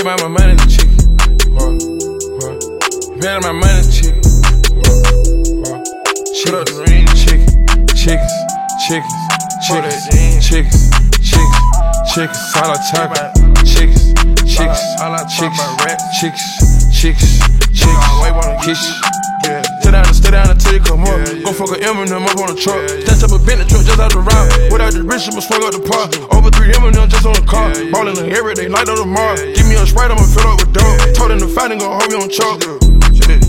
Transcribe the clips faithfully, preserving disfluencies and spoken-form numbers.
Give out my money to chicken. Huh, huh. Pay my money to chicken. Huh, huh. Shut up the ring. Chicken, chickens, chickens, chickens, chickens, chickens, chickens. All I talk about. Chickens, chickens, chickens, chickens, chickens, chickens, kiss. Yeah, stay down, stay down until you come up. Yeah, yeah. Go fuck a Eminem up on the truck. Yeah, yeah. Stand up a Bentley truck just out the route. Yeah, yeah. Without the rich, I'ma swing up the park. Yeah, yeah. Over three Eminem just on the car. Yeah, yeah. Ballin' the every day, night on the Mars. Yeah, yeah. Give me a Sprite, I'ma fill up with dope. Yeah, yeah. Told him to fight and gon' hold me on chalk. Yeah, yeah,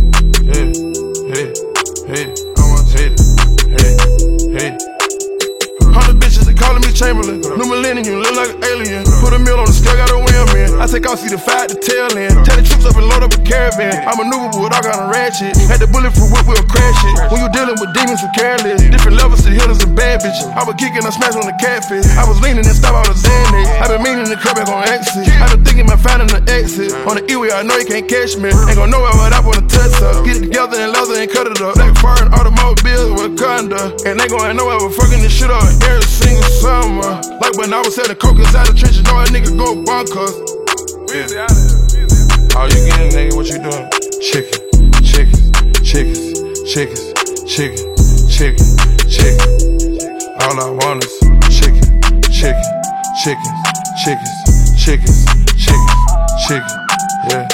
yeah, yeah. I want to hit it, hey, hey. Hundred bitches, they calling me Chamberlain. New millennium, you look like an alien. Put a meal on the scale, got a wham in. I take off, see the five to tail end. Tell the troops up and load up a caravan. I'm maneuverable with all kind of ratchet. Had the bullet for whip, we'll crash it. When you dealing with demons from careless, different levels to hitters and bad bitches. I was kicking, I smashed on the catfish. I was leaning and stop out of Xanax. I been meaning to cut back on exit. I been thinking about finding an exit. On the E-way, I know you can't catch me. Ain't gon' know what I wanna touch up. Get it together and leather and cut it up. Black foreign automobiles with Conda. And they gon' know I was fucking this shit up every single summer. Like when I was selling coke inside the trenches, know a nigga go bonkers. Yeah. All you getting, nigga, what you doing? Chicken, chickens, chickens, chickens, chicken, chicken, chicken. All I want is chicken, chicken, chickens, chickens, chickens, chickens, chicken. Yeah.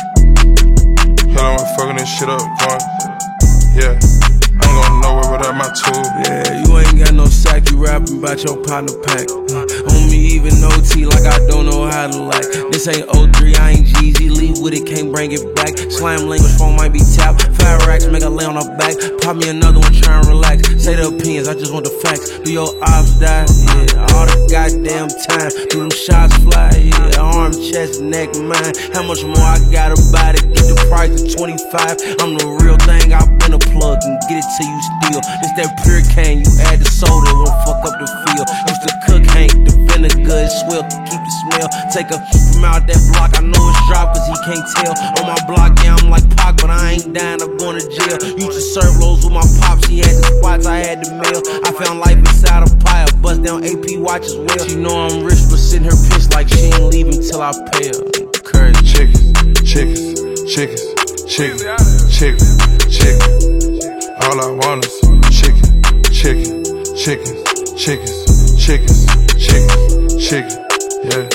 Hell, I'm fucking this shit up, going. Yeah. I ain't going nowhere without my tool. Yeah, you ain't got no sack, you rapping about your partner pack. Uh, on me even O T like I don't know how to like. This ain't O three, I ain't Jeezy, leave with it, can't bring it back. Slam language phone might be tapped. Five racks, make her lay on her back. Pop me another one, try and relax. Say the opinions, I just want the facts. Do your ops die? Yeah, all the goddamn time. Do them shots fly? Yeah, arm, chest, neck, mine. How much more I gotta buy to get the price of twenty-five? I'm the real thing, I've been a plug and get it till you steal. This that pure cane, you add the soda, it won't fuck up the feel. Used to cook Hank, the vinegar, it's swell to keep the smell. Take a from out that block, I know it's drop cause he can't tell. On my block, yeah, I'm like Pac, but I ain't dying, I'm going to jail. Used to serve lows with my pops, he had the spots, I had the mail. I found life inside a pile, bust down A P watch as well. She know I'm rich, but sitting her pissed like she ain't leaving till I pay her. Crazy. Chickens, chickens, chickens, chickens, chickens, chickens. All I want is chicken, chicken, chickens, chickens, chickens, chickens, chicken. Yeah.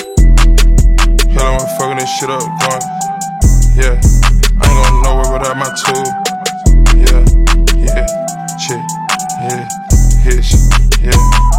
Hell, I'm fucking this shit up, going. Yeah. I ain't going nowhere without my tool. Yeah. Yeah. Chick. Yeah. Hitch. Yeah.